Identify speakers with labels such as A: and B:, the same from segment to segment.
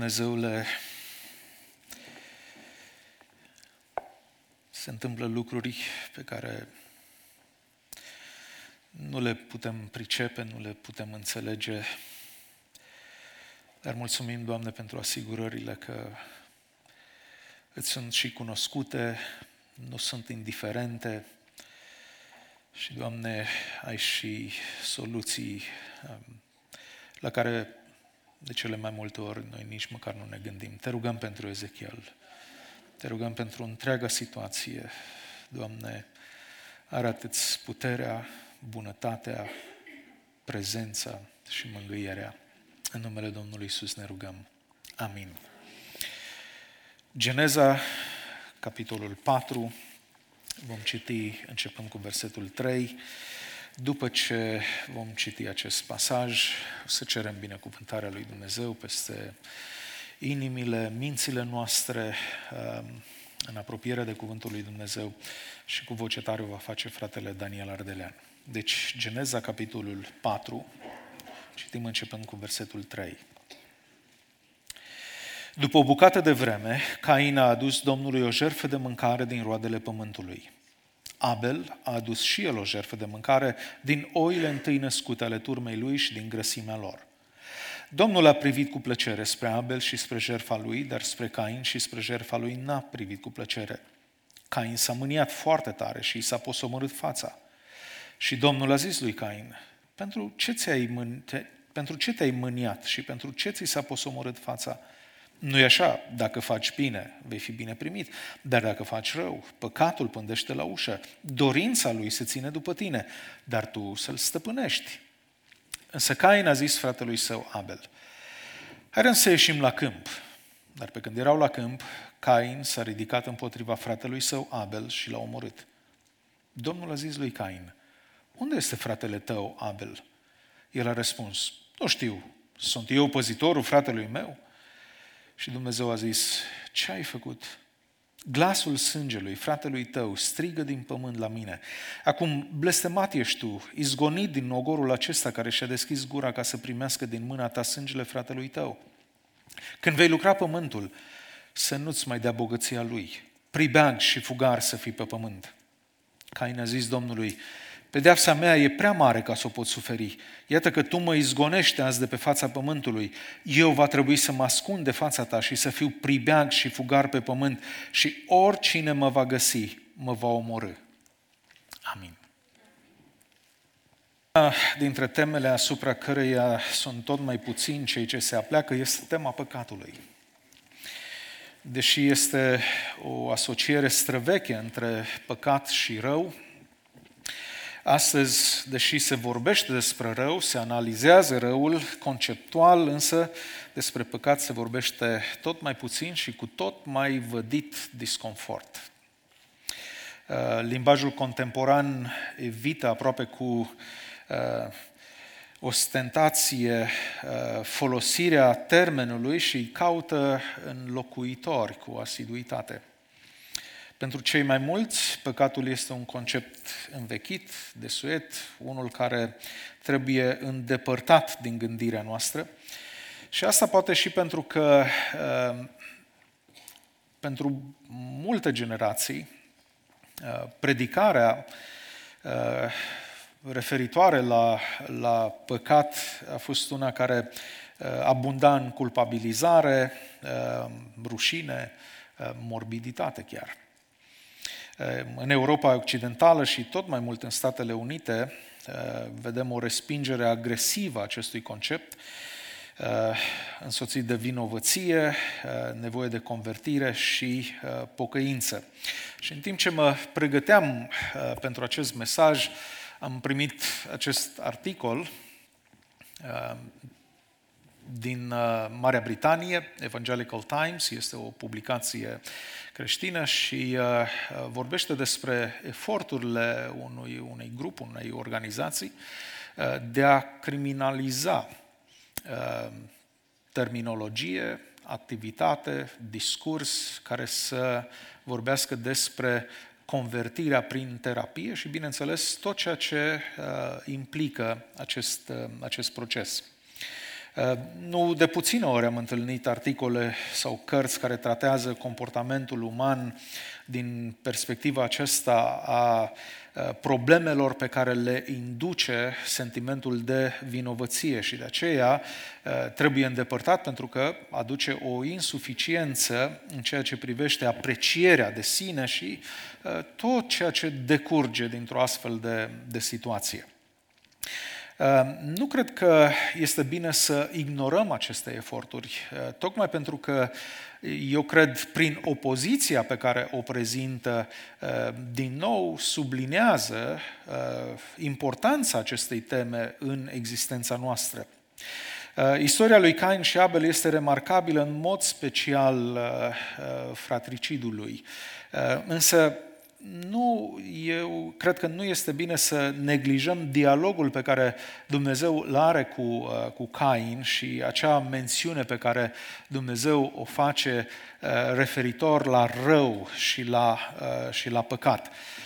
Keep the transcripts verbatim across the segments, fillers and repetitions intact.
A: Dumnezeule, se întâmplă lucruri pe care nu le putem pricepe, nu le putem înțelege, dar mulțumim, Doamne, pentru asigurările că îți sunt și cunoscute, nu sunt indiferente și, Doamne, ai și soluții la care de cele mai multe ori noi nici măcar nu ne gândim. Te rugăm pentru Ezechiel, te rugăm pentru întreaga situație. Doamne, arată-ți puterea, bunătatea, prezența și mângâierea. În numele Domnului Iisus ne rugăm. Amin. Geneza, capitolul patru, vom citi începând cu versetul trei. După ce vom citi acest pasaj, o să cerem binecuvântarea lui Dumnezeu peste inimile, mințile noastre, în apropiere de cuvântul lui Dumnezeu, și cu voce tare o va face fratele Daniel Ardelean. Deci, Geneza, capitolul patru, citim începând cu versetul trei. După o bucată de vreme, Cain a adus Domnului o jertfă de mâncare din roadele pământului. Abel a adus și el o jertfă de mâncare din oile întâi născute ale turmei lui și din grăsimea lor. Domnul a privit cu plăcere spre Abel și spre jertfa lui, dar spre Cain și spre jertfa lui n-a privit cu plăcere. Cain s-a mâniat foarte tare și i s-a posomorât fața. Și Domnul a zis lui Cain: Pentru ce ți-ai mân- te- pentru ce te-ai mâniat și pentru ce ți s-a posomorât fața? Nu-i așa, dacă faci bine, vei fi bine primit, dar dacă faci rău, păcatul pândește la ușă, dorința lui se ține după tine, dar tu să-l stăpânești. Însă Cain a zis fratelui său Abel: Haideți să ieșim la câmp. Dar pe când erau la câmp, Cain s-a ridicat împotriva fratelui său Abel și l-a omorât. Domnul a zis lui Cain: Unde este fratele tău Abel? El a răspuns: Nu știu, sunt eu păzitorul fratelui meu? Și Dumnezeu a zis: Ce ai făcut? Glasul sângelui fratelui tău strigă din pământ la mine. Acum blestemat ești tu, izgonit din ogorul acesta care și-a deschis gura ca să primească din mâna ta sângele fratelui tău. Când vei lucra pământul, să nu-ți mai dea bogăția lui. Pribeag și fugar să fii pe pământ. Cain a zis Domnului: Pedeapsa mea e prea mare ca să o pot suferi. Iată că tu mă izgonești azi de pe fața pământului. Eu va trebui să mă ascund de fața ta și să fiu pribeag și fugar pe pământ și oricine mă va găsi, mă va omorâ. Amin. Una dintre temele asupra căreia sunt tot mai puțini cei ce se apleacă este tema păcatului. Deși este o asociere străveche între păcat și rău, astăzi, deși se vorbește despre rău, se analizează răul conceptual, însă despre păcat se vorbește tot mai puțin și cu tot mai vădit disconfort. Limbajul contemporan evită aproape cu ostentație folosirea termenului și îi caută înlocuitori cu asiduitate. Pentru cei mai mulți, păcatul este un concept învechit, desuet, unul care trebuie îndepărtat din gândirea noastră. Și asta poate și pentru că pentru multe generații, predicarea referitoare la, la păcat a fost una care abunda în culpabilizare, rușine, morbiditate chiar. În Europa Occidentală și tot mai mult în Statele Unite vedem o respingere agresivă a acestui concept, însoțit de vinovăție, nevoie de convertire și pocăință. Și în timp ce mă pregăteam pentru acest mesaj, am primit acest articol din Marea Britanie, Evangelical Times, este o publicație creștină și vorbește despre eforturile unui, unui grup, unei organizații de a criminaliza terminologie, activitate, discurs care să vorbească despre convertirea prin terapie și, bineînțeles, tot ceea ce implică acest, acest proces. Nu de puține ori am întâlnit articole sau cărți care tratează comportamentul uman din perspectiva aceasta a problemelor pe care le induce sentimentul de vinovăție și de aceea trebuie îndepărtat pentru că aduce o insuficiență în ceea ce privește aprecierea de sine și tot ceea ce decurge dintr-o astfel de, de situație. Nu cred că este bine să ignorăm aceste eforturi, tocmai pentru că eu cred prin opoziția pe care o prezintă, din nou sublinează importanța acestei teme în existența noastră. Istoria lui Cain și Abel este remarcabilă în mod special fratricidului, însă Nu, eu cred că nu este bine să neglijăm dialogul pe care Dumnezeu îl are cu, cu Cain și acea mențiune pe care Dumnezeu o face referitor la rău și la, și la păcat.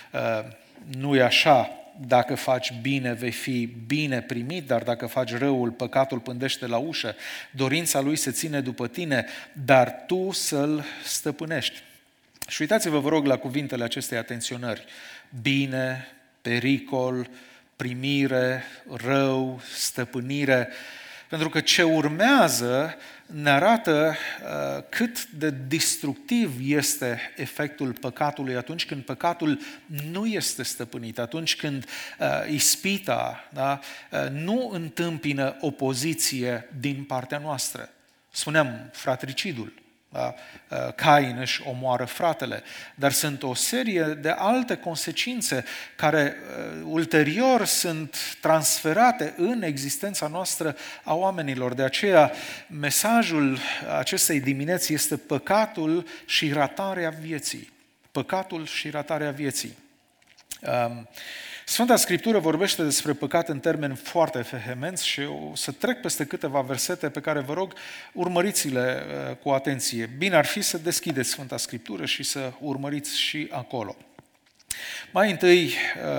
A: Nu e așa, dacă faci bine vei fi bine primit, dar dacă faci răul, păcatul pândește la ușă, dorința lui se ține după tine, dar tu să-l stăpânești. Și uitați-vă, vă rog, la cuvintele acestei atenționări. Bine, pericol, primire, rău, stăpânire. Pentru că ce urmează ne arată uh, cât de destructiv este efectul păcatului atunci când păcatul nu este stăpânit, atunci când uh, ispita da, uh, nu întâmpină opoziție din partea noastră. Spuneam, fratricidul. Da? Cain își omoară fratele, dar sunt o serie de alte consecințe care uh, ulterior sunt transferate în existența noastră a oamenilor. De aceea, mesajul acestei dimineți este păcatul și ratarea vieții. Păcatul și ratarea vieții. Um, Sfânta Scriptură vorbește despre păcat în termeni foarte vehemenți și o să trec peste câteva versete pe care vă rog urmăriți-le cu atenție. Bine ar fi să deschideți Sfânta Scriptură și să urmăriți și acolo. Mai întâi,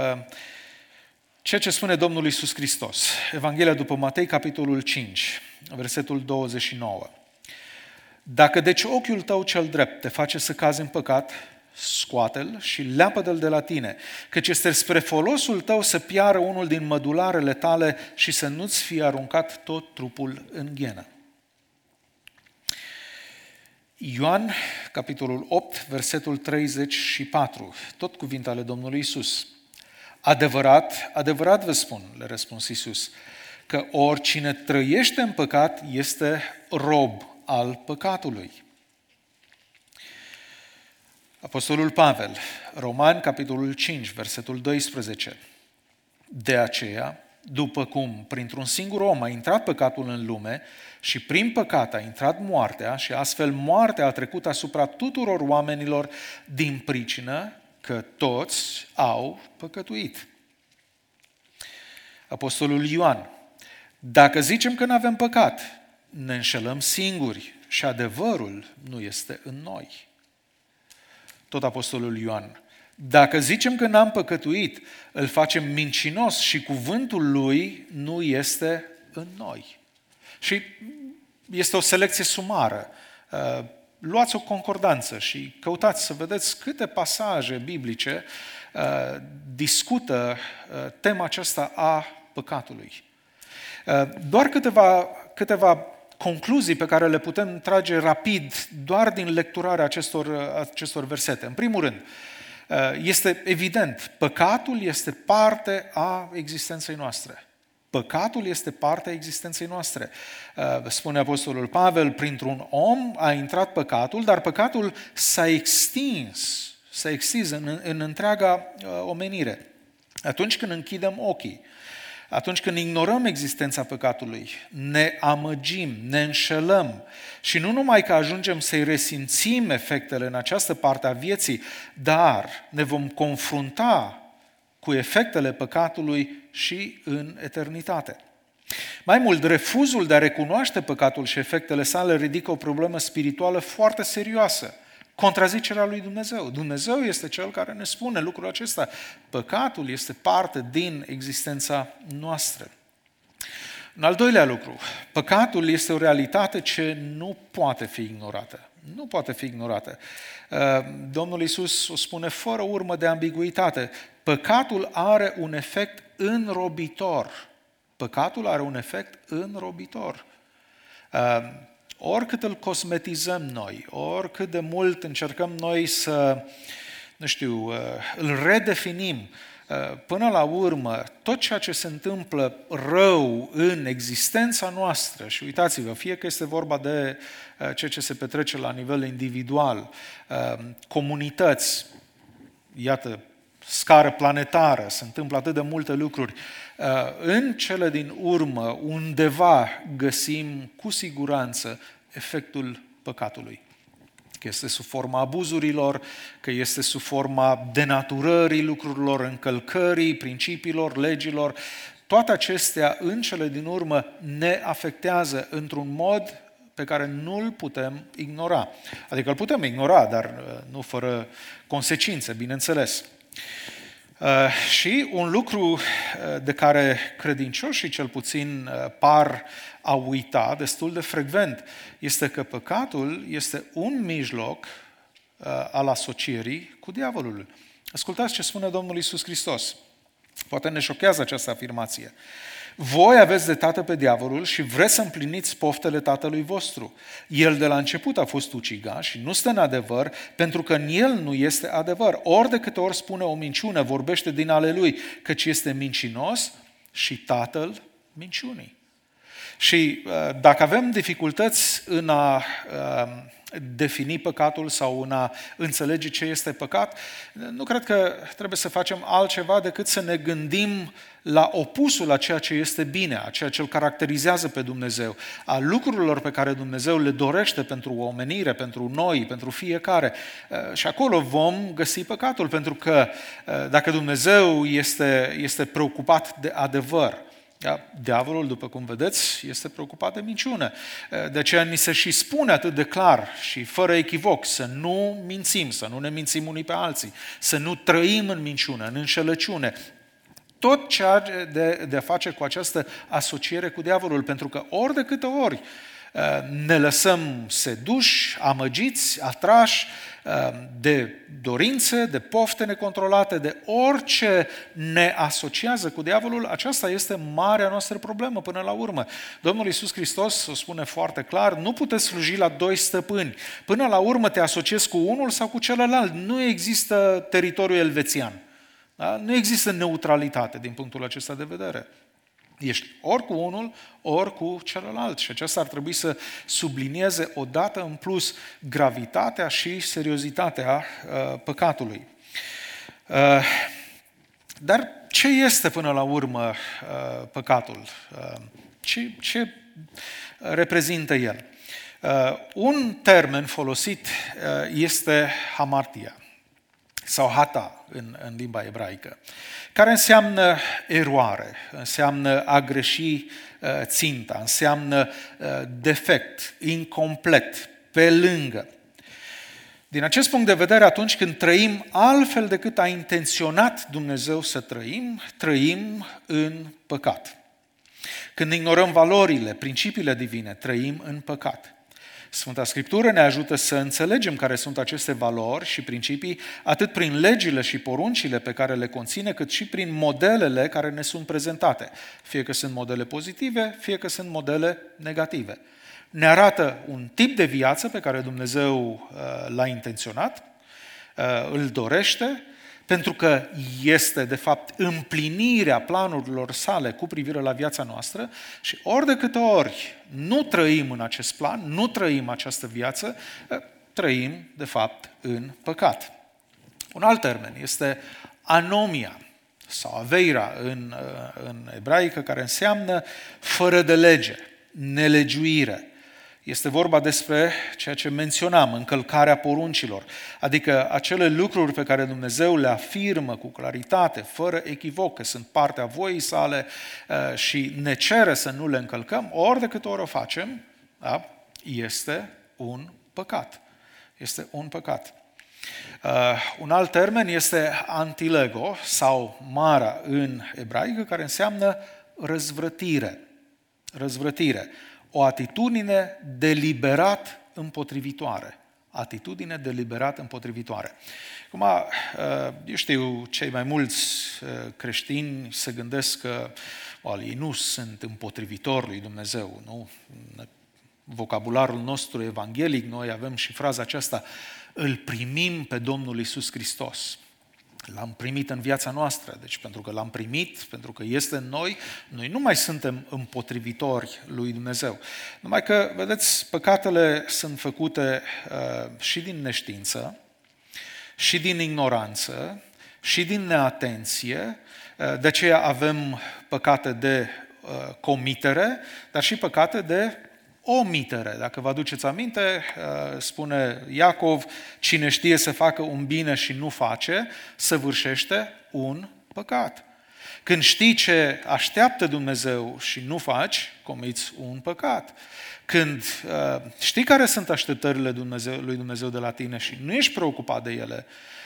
A: ceea ce spune Domnul Iisus Hristos. Evanghelia după Matei, capitolul cinci, versetul douăzeci și nouă. Dacă deci ochiul tău cel drept te face să cazi în păcat, scoate-l și leapă-l de la tine, căci este spre folosul tău să piară unul din mădularele tale și să nu-ți fie aruncat tot trupul în ghenă. Ioan, capitolul opt, versetul treizeci și patru, tot cuvinte ale Domnului Iisus. Adevărat, adevărat vă spun, le răspuns Iisus, că oricine trăiește în păcat este rob al păcatului. Apostolul Pavel, Romani, capitolul cinci, versetul doisprezece. De aceea, după cum printr-un singur om a intrat păcatul în lume și prin păcat a intrat moartea și astfel moartea a trecut asupra tuturor oamenilor din pricină că toți au păcătuit. Apostolul Ioan, dacă zicem că nu avem păcat, ne înșelăm singuri și adevărul nu este în noi. Tot apostolul Ioan. Dacă zicem că n-am păcătuit, îl facem mincinos și cuvântul lui nu este în noi. Și este o selecție sumară. Luați o concordanță și căutați să vedeți câte pasaje biblice discută tema aceasta a păcatului. Doar câteva, câteva concluzii pe care le putem trage rapid doar din lecturarea acestor, acestor versete. În primul rând, este evident, păcatul este parte a existenței noastre. Păcatul este parte a existenței noastre. Spune Apostolul Pavel, printr-un om a intrat păcatul, dar păcatul s-a extins, s-a extins în, în întreaga omenire. Atunci când închidem ochii, atunci când ignorăm existența păcatului, ne amăgim, ne înșelăm și nu numai că ajungem să-i resimțim efectele în această parte a vieții, dar ne vom confrunta cu efectele păcatului și în eternitate. Mai mult, refuzul de a recunoaște păcatul și efectele sale ridică o problemă spirituală foarte serioasă. Contrazicerea lui Dumnezeu. Dumnezeu este Cel care ne spune lucrul acesta. Păcatul este parte din existența noastră. Un al doilea lucru, păcatul este o realitate ce nu poate fi ignorată. Nu poate fi ignorată. Domnul Iisus o spune fără urmă de ambiguitate. Păcatul are un efect înrobitor. Păcatul are un efect înrobitor. Oricât îl cosmetizăm noi, oricât de mult încercăm noi să, nu știu, îl redefinim, până la urmă, tot ceea ce se întâmplă rău în existența noastră, și uitați-vă, fie că este vorba de ceea ce se petrece la nivel individual, comunități, iată, scară planetară, se întâmplă atât de multe lucruri, în cele din urmă, undeva găsim cu siguranță efectul păcatului. Că este sub forma abuzurilor, că este sub forma denaturării lucrurilor, încălcării principiilor, legilor. Toate acestea, în cele din urmă, ne afectează într-un mod pe care nu îl putem ignora. Adică îl putem ignora, dar nu fără consecințe, bineînțeles. Uh, și un lucru uh, de care credincioșii cel puțin uh, par a uita destul de frecvent este că păcatul este un mijloc uh, al asocierii cu diavolul. Ascultați ce spune Domnul Iisus Hristos. Poate ne șochează această afirmație. Voi aveți de tată pe diavolul și vreți să împliniți poftele tatălui vostru. El de la început a fost ucigaș și nu stă în adevăr, pentru că în el nu este adevăr. Ori de câte ori spune o minciună, vorbește din ale lui, căci este mincinos și tatăl minciunii. Și dacă avem dificultăți în a defini păcatul sau în a înțelege ce este păcat, nu cred că trebuie să facem altceva decât să ne gândim la opusul a ceea ce este bine, a ceea ce îl caracterizează pe Dumnezeu, a lucrurilor pe care Dumnezeu le dorește pentru omenire, pentru noi, pentru fiecare. Și acolo vom găsi păcatul, pentru că dacă Dumnezeu este, este preocupat de adevăr, da? Diavolul, după cum vedeți, este preocupat de minciună. De aceea ni se și spune atât de clar și fără echivoc să nu mințim, să nu ne mințim unii pe alții, să nu trăim în minciună, în înșelăciune. Tot ce are de, de a face cu această asociere cu diavolul, pentru că ori de câte ori ne lăsăm seduși, amăgiți, atrași de dorințe, de pofte necontrolate, de orice ne asociază cu diavolul, aceasta este marea noastră problemă până la urmă. Domnul Iisus Hristos o spune foarte clar, nu puteți sluji la doi stăpâni. Până la urmă te asociezi cu unul sau cu celălalt. Nu există teritoriu elvețian. Da? Nu există neutralitate din punctul acesta de vedere. Ești ori cu unul, ori cu celălalt. Și aceasta ar trebui să sublinieze odată în plus gravitatea și seriozitatea uh, păcatului. Uh, dar ce este până la urmă uh, păcatul? Uh, ce, ce reprezintă el? Uh, un termen folosit uh, este hamartia sau hata în, în limba ebraică, care înseamnă eroare, înseamnă a greși uh, ținta, înseamnă uh, defect, incomplet, pe lângă. Din acest punct de vedere, atunci când trăim altfel decât a intenționat Dumnezeu să trăim, trăim în păcat. Când ignorăm valorile, principiile divine, trăim în păcat. Sfânta Scriptură ne ajută să înțelegem care sunt aceste valori și principii, atât prin legile și poruncile pe care le conține, cât și prin modelele care ne sunt prezentate. Fie că sunt modele pozitive, fie că sunt modele negative. Ne arată un tip de viață pe care Dumnezeu l-a intenționat, îl dorește, pentru că este, de fapt, împlinirea planurilor sale cu privire la viața noastră și ori de câte ori nu trăim în acest plan, nu trăim această viață, trăim, de fapt, în păcat. Un alt termen este anomia sau aveira în, în ebraică, care înseamnă fără de lege, nelegiuire. Este vorba despre ceea ce menționam, încălcarea poruncilor, adică acele lucruri pe care Dumnezeu le afirmă cu claritate, fără echivoc, că sunt partea voii sale și ne cere să nu le încălcăm, ori de câte ori o facem, da, este un păcat. Este un păcat. Uh, un alt termen este antilego sau mara în ebraică, care înseamnă răzvrătire. Răzvrătire. O atitudine deliberat împotrivitoare. Atitudine deliberat împotrivitoare. Acum, eu știu, cei mai mulți creștini se gândesc că well, ei nu sunt împotrivitori lui Dumnezeu, nu? Vocabularul nostru evanghelic, noi avem și fraza aceasta, îl primim pe Domnul Iisus Hristos. L-am primit în viața noastră, deci pentru că l-am primit, pentru că este în noi, noi nu mai suntem împotrivitori lui Dumnezeu. Numai că, vedeți, păcatele sunt făcute uh, și din neștiință, și din ignoranță, și din neatenție, uh, de aceea avem păcate de uh, comitere, dar și păcate de omitere. Dacă vă aduceți aminte, spune Iacov, cine știe să facă un bine și nu face, săvârșește un păcat. Când știi ce așteaptă Dumnezeu și nu faci, comiți un păcat. Când știi care sunt așteptările Dumnezeu, lui Dumnezeu de la tine și nu ești preocupat de ele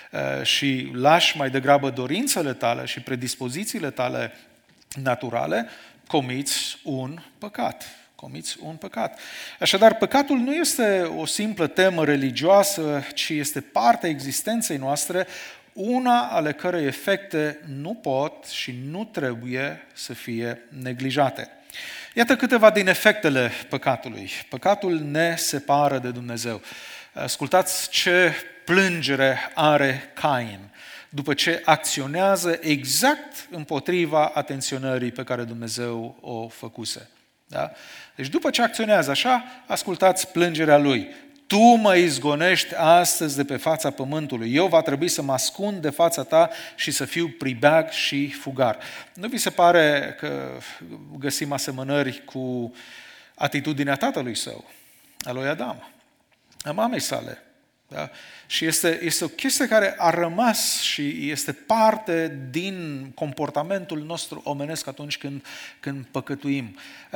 A: și lași mai degrabă dorințele tale și predispozițiile tale naturale, comiți un păcat. Comiți un păcat. Așadar, păcatul nu este o simplă temă religioasă, ci este partea existenței noastre, una ale cărei efecte nu pot și nu trebuie să fie neglijate. Iată câteva din efectele păcatului. Păcatul ne separă de Dumnezeu. Ascultați ce plângere are Cain după ce acționează exact împotriva atenționării pe care Dumnezeu o făcuse. Da? Deci după ce acționează așa, ascultați plângerea lui. Tu mă izgonești astăzi de pe fața pământului. Eu va trebui să mă ascund de fața ta și să fiu pribeag și fugar. Nu vi se pare că găsim asemănări cu atitudinea tatălui său, a lui Adam, a mamei sale? Da? Și este, este o chestie care a rămas și este parte din comportamentul nostru omenesc atunci când, când păcătuim.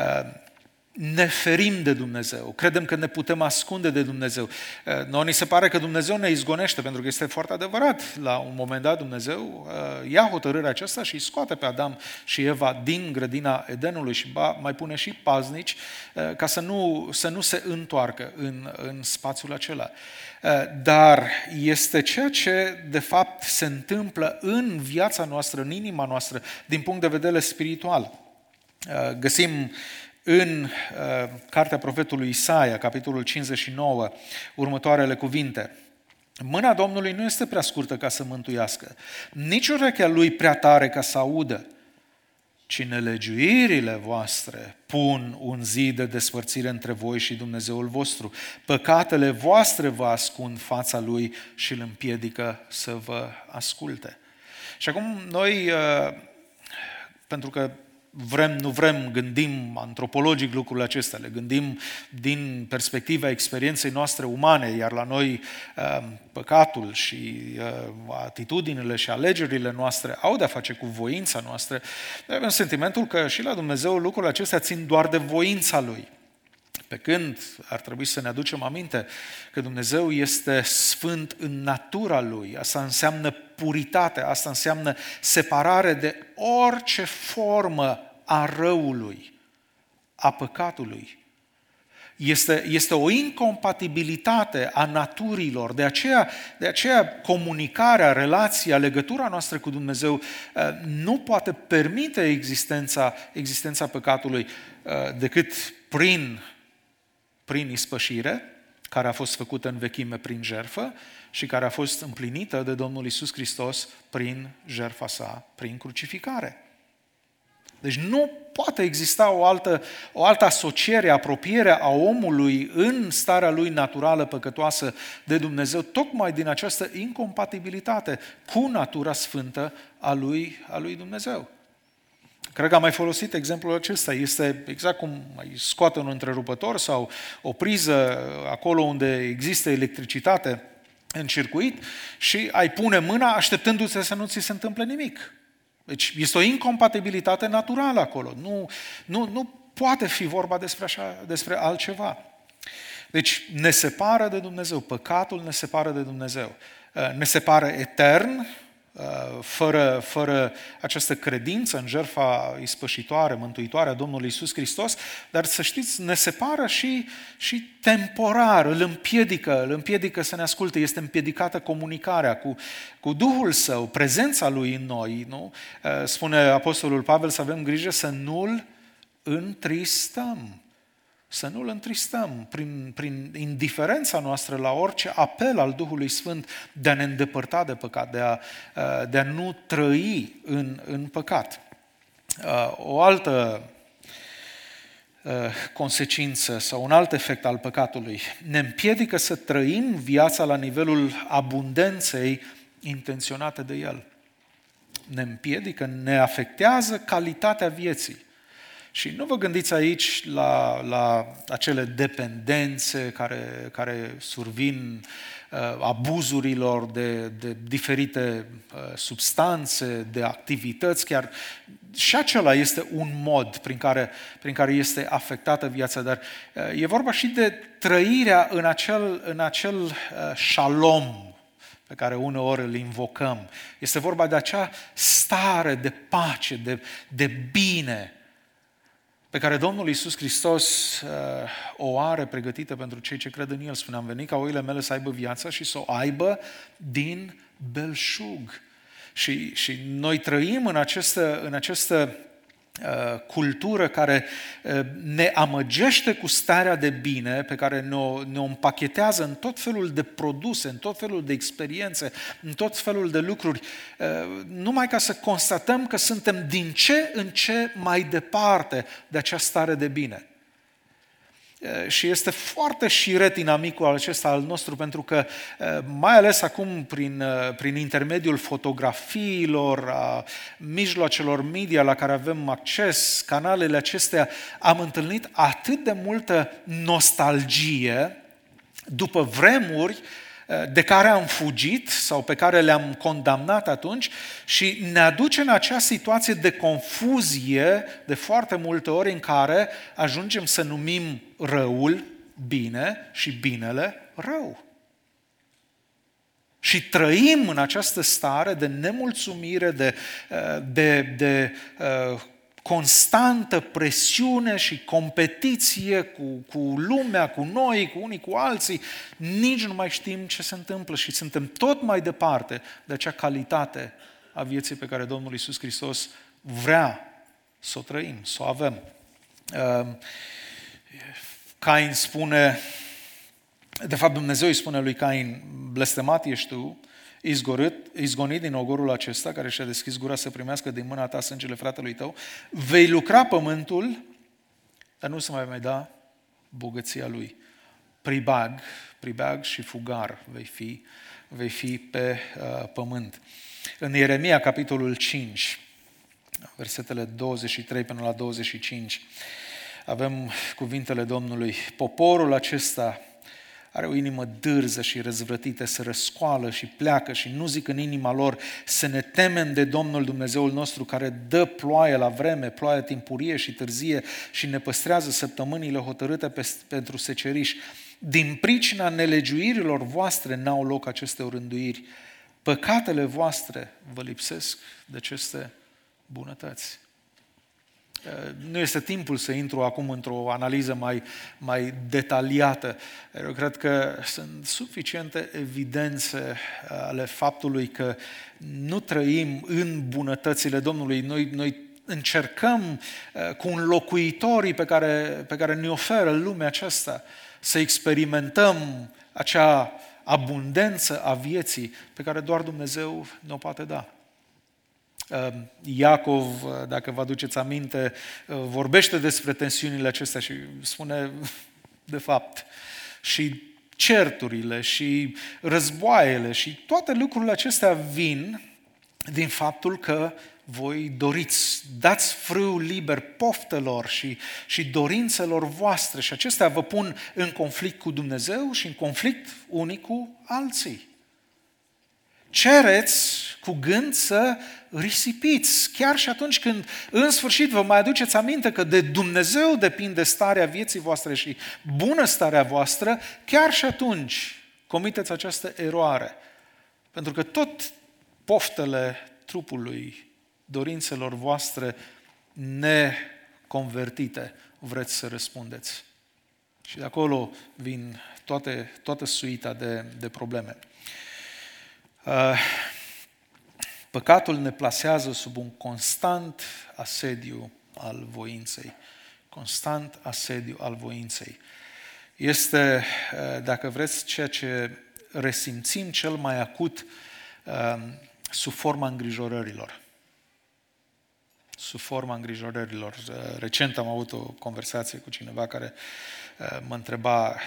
A: Ne ferim de Dumnezeu, credem că ne putem ascunde de Dumnezeu. Noi ni se pare că Dumnezeu ne izgonește, pentru că este foarte adevărat. La un moment dat Dumnezeu ia hotărârea aceasta și îi scoate pe Adam și Eva din grădina Edenului și ba, mai pune și paznici ca să nu, să nu se întoarcă în, în spațiul acela. Dar este ceea ce de fapt se întâmplă în viața noastră, în inima noastră, din punct de vedere spiritual. Găsim în uh, cartea profetului Isaia, capitolul cincizeci și nouă, următoarele cuvinte. Mâna Domnului nu este prea scurtă ca să mântuiască, nici urechea lui prea tare ca să audă, ci nelegiuirile voastre pun un zid de despărțire între voi și Dumnezeul vostru. Păcatele voastre vă ascund fața lui și îl împiedică să vă asculte. Și acum noi, uh, pentru că vrem, nu vrem, gândim antropologic lucrurile acestea, le gândim din perspectiva experienței noastre umane, iar la noi păcatul și atitudinile și alegerile noastre au de-a face cu voința noastră. Noi avem sentimentul că și la Dumnezeu lucrurile acestea țin doar de voința Lui. Pe când ar trebui să ne aducem aminte că Dumnezeu este sfânt în natura Lui, asta înseamnă puritate, asta înseamnă separare de orice formă a răului, a păcatului. Este, este o incompatibilitate a naturilor, de aceea, de aceea comunicarea, relația, legătura noastră cu Dumnezeu nu poate permite existența, existența păcatului decât prin prin ispășire, care a fost făcută în vechime prin jertfă și care a fost împlinită de Domnul Iisus Hristos prin jertfa sa, prin crucificare. Deci nu poate exista o altă, o altă asociere, apropiere a omului în starea lui naturală păcătoasă de Dumnezeu, tocmai din această incompatibilitate cu natura sfântă a lui, a lui Dumnezeu. Cred că am mai folosit exemplul acesta. Este exact cum ai scoate un întrerupător sau o priză acolo unde există electricitate în circuit și ai pune mâna așteptându-te să nu ți se întâmple nimic. Deci este o incompatibilitate naturală acolo. Nu, nu, nu poate fi vorba despre, așa, despre altceva. Deci ne separă de Dumnezeu. Păcatul ne separă de Dumnezeu. Ne separă etern fără, fără această credință în jertfa ispășitoare, mântuitoare a Domnului Iisus Hristos, dar să știți, ne separă și, și temporar, îl împiedică, îl împiedică să ne asculte, este împiedicată comunicarea cu, cu Duhul Său, prezența Lui în noi. Nu? Spune Apostolul Pavel să avem grijă să nu-L întristăm. Să nu-L întristăm prin, prin indiferența noastră la orice apel al Duhului Sfânt de a ne îndepărta de păcat, de a, de a nu trăi în, în păcat. O altă consecință sau un alt efect al păcatului ne împiedică să trăim viața la nivelul abundenței intenționate de El. Ne împiedică, ne afectează calitatea vieții. Și nu vă gândiți aici la, la acele dependențe care, care survin uh, abuzurilor de, de diferite uh, substanțe, de activități, chiar și acela este un mod prin care, prin care este afectată viața, dar uh, e vorba și de trăirea în acel, în acel uh, shalom pe care uneori îl invocăm. Este vorba de acea stare de pace, de, de bine, pe care Domnul Iisus Hristos uh, o are pregătită pentru cei ce cred în El. Spune, am venit ca oile mele să aibă viața și să o aibă din belșug. Și, și noi trăim în această, în această uh, cultură care uh, ne amăgește cu starea de bine, pe care ne-o, ne-o împachetează în tot felul de produse, în tot felul de experiențe, în tot felul de lucruri, uh, numai ca să constatăm că suntem din ce în ce mai departe de această stare de bine. Și este foarte șiret inamicul acesta al nostru, pentru că, mai ales acum, prin, prin intermediul fotografiilor, a mijloacelor media la care avem acces, canalele acestea, am întâlnit atât de multă nostalgie după vremuri de care am fugit sau pe care le-am condamnat atunci și ne aduce în acea situație de confuzie de foarte multe ori în care ajungem să numim răul bine și binele rău. Și trăim în această stare de nemulțumire, de, de, de constantă presiune și competiție cu, cu lumea, cu noi, cu unii, cu alții, nici nu mai știm ce se întâmplă și suntem tot mai departe de acea calitate a vieții pe care Domnul Iisus Hristos vrea să o trăim, să o avem. Cain spune, de fapt Dumnezeu îi spune lui Cain, blestemat ești tu, izgorât, izgonit din ogorul acesta, care și-a deschis gura să primească din mâna ta sângele fratelui tău, vei lucra pământul, dar nu se mai mai da bogăția lui. Pribag, pribag și fugar vei fi, vei fi pe uh, pământ. În Ieremia, capitolul cinci, versetele douăzeci și trei până la douăzeci și cinci, avem cuvintele Domnului. Poporul acesta are o inimă dârză și răzvrătită, se răscoală și pleacă și nu zic în inima lor să ne temem de Domnul Dumnezeul nostru care dă ploaie la vreme, ploaie timpurie și târzie și ne păstrează săptămânile hotărâte pentru seceriș. Din pricina nelegiuirilor voastre n-au loc aceste orânduiri. Păcatele voastre vă lipsesc de aceste bunătăți. Nu este timpul să intru acum într-o analiză mai, mai detaliată. Eu cred că sunt suficiente evidențe ale faptului că nu trăim în bunătățile Domnului. Noi, noi încercăm cu înlocuitorii pe care, pe care ne oferă lumea aceasta să experimentăm acea abundență a vieții pe care doar Dumnezeu ne-o poate da. Iacov, dacă vă aduceți aminte, vorbește despre tensiunile acestea și spune, de fapt, și certurile și războaiele și toate lucrurile acestea vin din faptul că voi doriți, dați frâu liber poftelor și, și dorințelor voastre și acestea vă pun în conflict cu Dumnezeu și în conflict unii cu alții. Cereți cu gând să risipiți, chiar și atunci când în sfârșit vă mai aduceți aminte că de Dumnezeu depinde starea vieții voastre și bunăstarea voastră, chiar și atunci comiteți această eroare. Pentru că tot poftele trupului, dorințelor voastre neconvertite vreți să răspundeți. Și de acolo vin toate, toată suita de, de probleme. Păcatul ne plasează sub un constant asediu al voinței. Constant asediu al voinței. Este, dacă vreți, ceea ce resimțim cel mai acut sub forma îngrijorărilor. Sub forma îngrijorărilor. Recent am avut o conversație cu cineva care mă întreba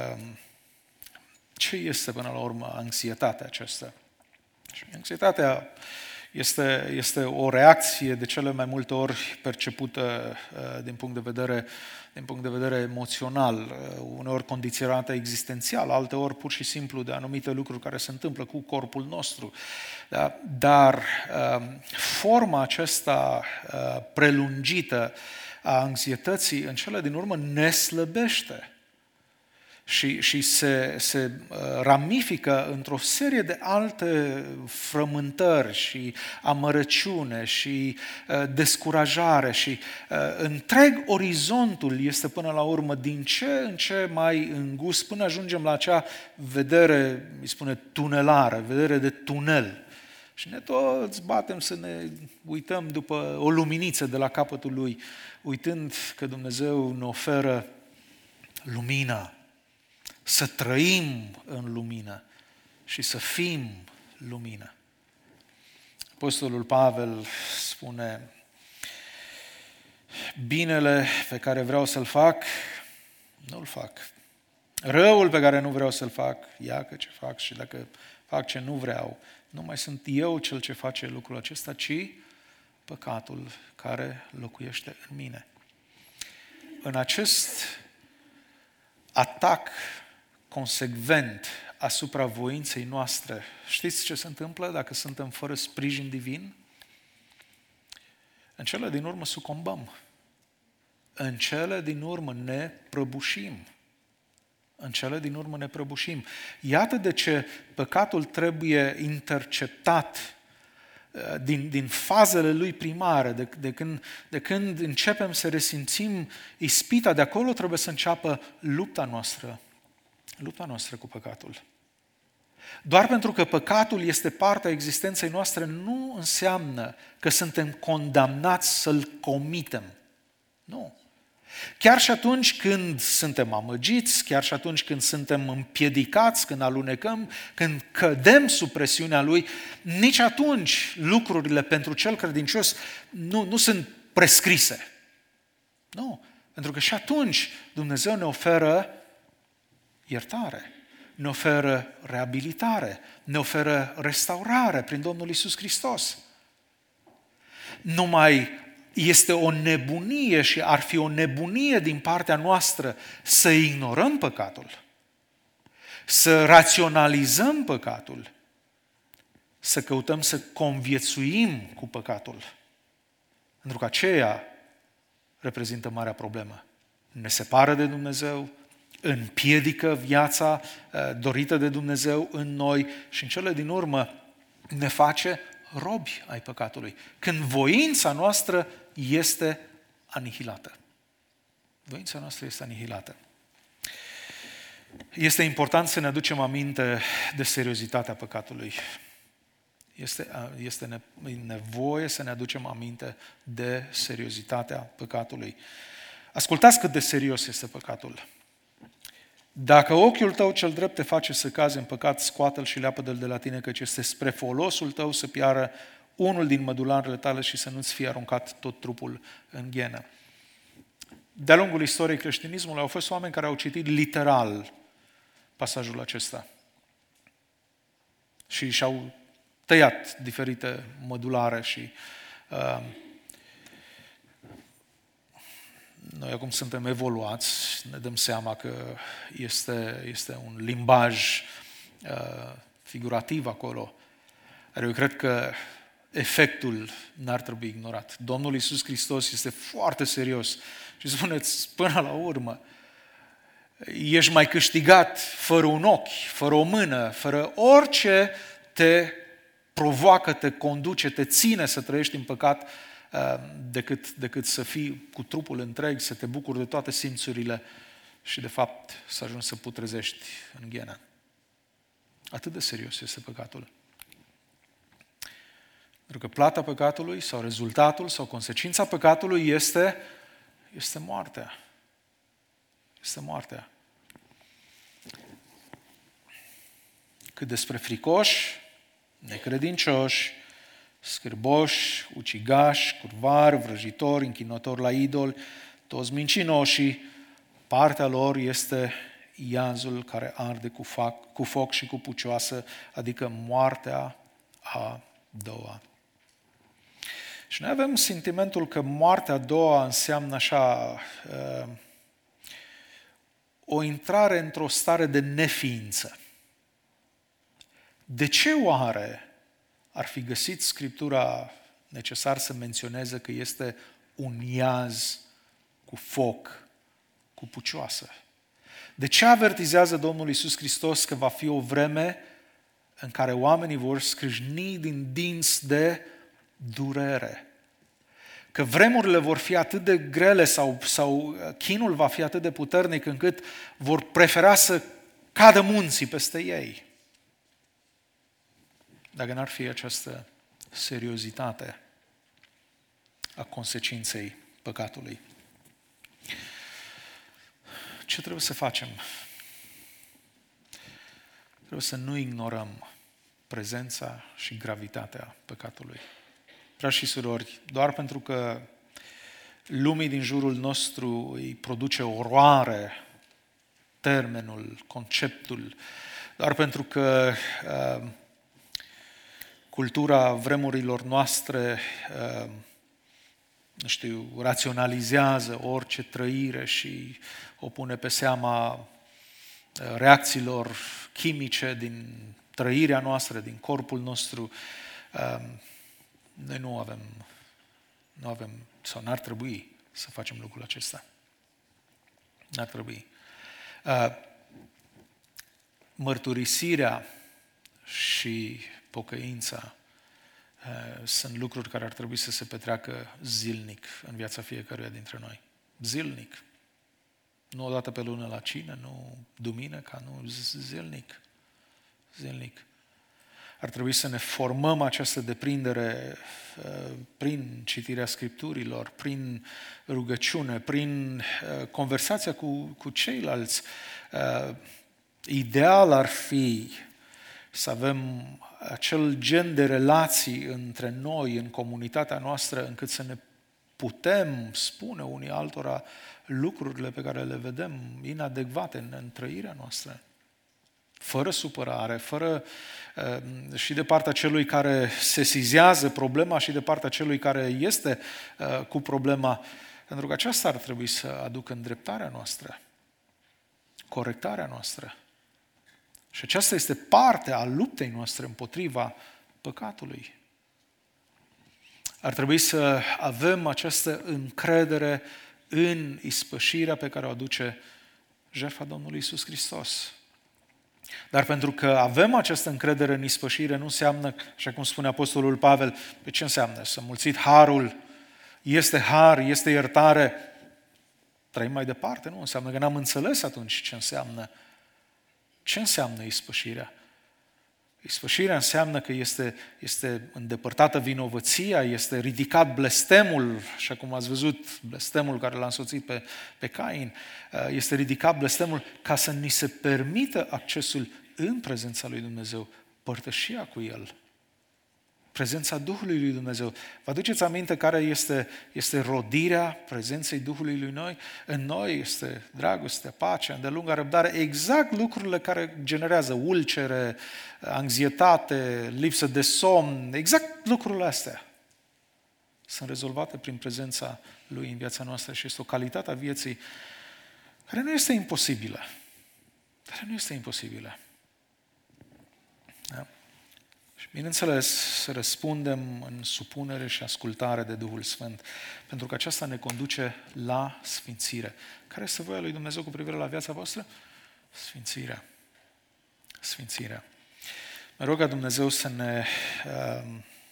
A: ce este până la urmă anxietatea aceasta. Și anxietatea este, este o reacție de cele mai multe ori percepută uh, din punct de vedere, din punct de vedere emoțional, uh, uneori condiționată existențial, alteori pur și simplu de anumite lucruri care se întâmplă cu corpul nostru. Da? Dar uh, forma aceasta uh, prelungită a anxietății în cele din urmă ne slăbește. Și, și se, se ramifică într-o serie de alte frământări și amărăciune și uh, descurajare și uh, întreg orizontul este până la urmă din ce în ce mai îngust până ajungem la acea vedere, îi spune tunelară, vedere de tunel. Și ne toți batem să ne uităm după o luminiță de la capătul lui, uitând că Dumnezeu ne oferă lumina. Să trăim în lumină și să fim lumină. Apostolul Pavel spune: binele pe care vreau să-l fac, nu-l fac. Răul pe care nu vreau să-l fac, iacă ce fac, și dacă fac ce nu vreau, nu mai sunt eu cel ce face lucrul acesta, ci păcatul care locuiește în mine. În acest atac consecvent asupra voinței noastre, știți ce se întâmplă dacă suntem fără sprijin divin? În cele din urmă sucombăm. În cele din urmă ne prăbușim. În cele din urmă ne prăbușim. Iată de ce păcatul trebuie interceptat din, din fazele lui primare, de, de, când, de când începem să resimțim ispita, de acolo trebuie să înceapă lupta noastră. Lupta noastră cu păcatul. Doar pentru că păcatul este partea existenței noastre nu înseamnă că suntem condamnați să-l comitem. Nu. Chiar și atunci când suntem amăgiți, chiar și atunci când suntem împiedicați, când alunecăm, când cădem sub presiunea lui, nici atunci lucrurile pentru cel credincios nu, nu sunt prescrise. Nu. Pentru că și atunci Dumnezeu ne oferă iertare, ne oferă reabilitare, ne oferă restaurare prin Domnul Iisus Hristos. Numai este o nebunie și ar fi o nebunie din partea noastră să ignorăm păcatul, să raționalizăm păcatul, să căutăm să conviețuim cu păcatul. Pentru că aceea reprezintă marea problemă. Ne separă de Dumnezeu, împiedică viața dorită de Dumnezeu în noi și în cele din urmă ne face robi ai păcatului. Când voința noastră este anihilată. Voința noastră este anihilată. Este important să ne aducem aminte de seriozitatea păcatului. Este, este nevoie să ne aducem aminte de seriozitatea păcatului. Ascultați cât de serios este păcatul. Dacă ochiul tău cel drept te face să cazi în păcat, scoată-l și leapă-l de la tine, căci este spre folosul tău să piară unul din mădularele tale și să nu-ți fie aruncat tot trupul în ghenă. De-a lungul istoriei creștinismului au fost oameni care au citit literal pasajul acesta și și-au tăiat diferite mădulare și uh, noi acum suntem evoluați, ne dăm seama că este, este un limbaj uh, figurativ acolo, dar eu cred că efectul n-ar trebui ignorat. Domnul Iisus Hristos este foarte serios și spuneți până la urmă, ești mai câștigat fără un ochi, fără o mână, fără orice te provoacă, te conduce, te ține să trăiești în păcat decât, decât să fii cu trupul întreg, să te bucuri de toate simțurile și de fapt să ajungi să putrezești în ghenă. Atât de serios este păcatul. Pentru că plata păcatului sau rezultatul sau consecința păcatului este, este moartea. Este moartea. Cât despre fricoși, necredincioși, scârboși, ucigași, curvari, vrăjitori, închinători la idol, toți mincinoșii, partea lor este iazul care arde cu foc, cu foc și cu pucioasă, adică moartea a doua. Și noi avem sentimentul că moartea a doua înseamnă așa o intrare într-o stare de neființă. De ce oare ar fi găsit Scriptura necesar să menționeze că este un iaz cu foc, cu pucioasă? De ce avertizează Domnul Iisus Hristos că va fi o vreme în care oamenii vor scrâșni din dinți de durere? Că vremurile vor fi atât de grele sau, sau chinul va fi atât de puternic încât vor prefera să cadă munții peste ei. Dacă n-ar fi această seriozitate a consecinței păcatului. Ce trebuie să facem? Trebuie să nu ignorăm prezența și gravitatea păcatului. Dragi și surori, doar pentru că lumii din jurul nostru îi produce oroare termenul, conceptul, doar pentru că uh, cultura vremurilor noastre, uh, nu știu, raționalizează orice trăire și o pune pe seama uh, reacțiilor chimice din trăirea noastră, din corpul nostru, uh, noi nu avem, nu avem, sau n-ar trebui să facem lucrul acesta. N-ar trebui. Uh, mărturisirea și pocăința uh, sunt lucruri care ar trebui să se petreacă zilnic în viața fiecăruia dintre noi. Zilnic. Nu odată pe lună la cină, nu duminica, nu zilnic. Zilnic. Ar trebui să ne formăm această deprindere uh, prin citirea Scripturilor, prin rugăciune, prin uh, conversația cu, cu ceilalți. Uh, ideal ar fi să avem acel gen de relații între noi, în comunitatea noastră, încât să ne putem spune unii altora lucrurile pe care le vedem inadecvate în, în trăirea noastră. Fără supărare, fără uh, și de partea celui care sesizează problema și de partea celui care este uh, cu problema, pentru că aceasta ar trebui să aducă îndreptarea noastră, corectarea noastră. Și aceasta este parte a luptei noastre împotriva păcatului. Ar trebui să avem această încredere în ispășirea pe care o aduce jertfa Domnului Iisus Hristos. Dar pentru că avem această încredere în ispășire, nu înseamnă, așa cum spune Apostolul Pavel, pe ce înseamnă? Să mulțit harul, este har, este iertare, trăim mai departe, nu? Înseamnă că n-am înțeles atunci ce înseamnă. Ce înseamnă ispășirea? Ispășirea înseamnă că este, este îndepărtată vinovăția, este ridicat blestemul, așa cum ați văzut, blestemul care l-a însoțit pe, pe Cain, este ridicat blestemul ca să ni se permită accesul în prezența lui Dumnezeu, părtășia cu El, prezența Duhului lui Dumnezeu. Vă aduceți aminte care este, este rodirea prezenței Duhului lui noi? În noi este dragoste, pace, îndelungă răbdare, exact lucrurile care generează ulcere, anxietate, lipsă de somn, exact lucrurile astea sunt rezolvate prin prezența Lui în viața noastră și este o calitate a vieții care nu este imposibilă. Care nu este imposibilă. Da? Și bineînțeles, să răspundem în supunere și ascultare de Duhul Sfânt, pentru că aceasta ne conduce la sfințire. Care este voia lui Dumnezeu cu privire la viața voastră? Sfințirea. Sfințirea. Rog ca Dumnezeu să ne uh,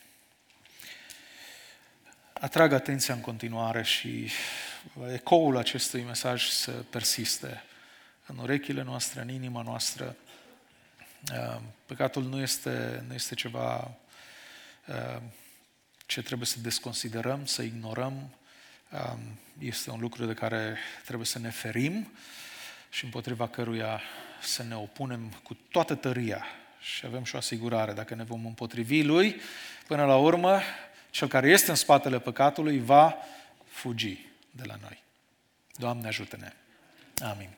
A: atragă atenția în continuare și ecoul acestui mesaj să persiste în urechile noastre, în inima noastră. Uh, păcatul nu este, nu este ceva uh, ce trebuie să desconsiderăm, să ignorăm. Uh, este un lucru de care trebuie să ne ferim și împotriva căruia să ne opunem cu toată tăria. Și avem și o asigurare, dacă ne vom împotrivi lui, până la urmă, cel care este în spatele păcatului va fugi de la noi. Doamne, ajută-ne! Amin.